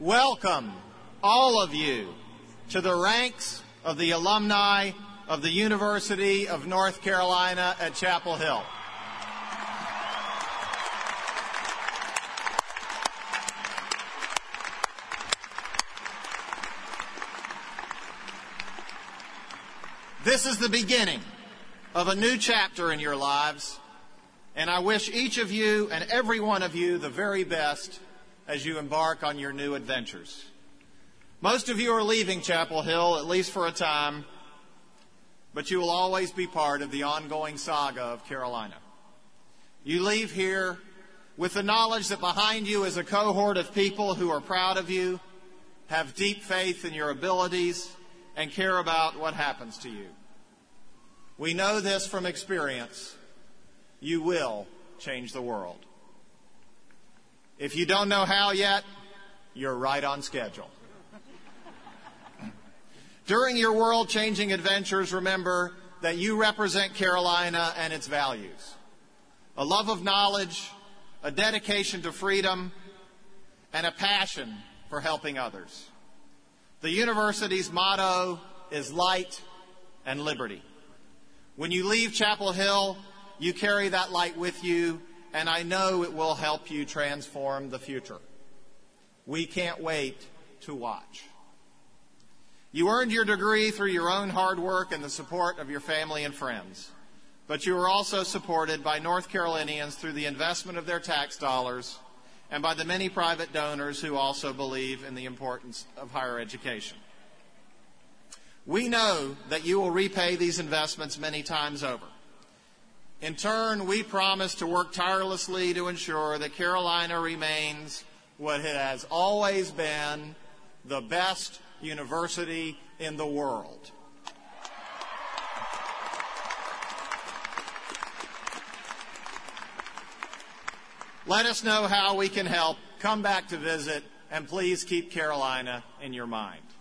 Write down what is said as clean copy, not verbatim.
welcome all of you to the ranks of the alumni of the University of North Carolina at Chapel Hill. This is the beginning of a new chapter in your lives, and I wish each of you and every one of you the very best as you embark on your new adventures. Most of you are leaving Chapel Hill, at least for a time, but you will always be part of the ongoing saga of Carolina. You leave here with the knowledge that behind you is a cohort of people who are proud of you, have deep faith in your abilities, and care about what happens to you. We know this from experience. You will change the world. If you don't know how yet, you're right on schedule. During your world-changing adventures, remember that you represent Carolina and its values. A love of knowledge, a dedication to freedom, and a passion for helping others. The university's motto is light and liberty. When you leave Chapel Hill, you carry that light with you, and I know it will help you transform the future. We can't wait to watch. You earned your degree through your own hard work and the support of your family and friends. But you were also supported by North Carolinians through the investment of their tax dollars and by the many private donors who also believe in the importance of higher education. We know that you will repay these investments many times over. In turn, we promise to work tirelessly to ensure that Carolina remains what it has always been, the best university in the world. Let us know how we can help. Come back to visit, and please keep Carolina in your mind.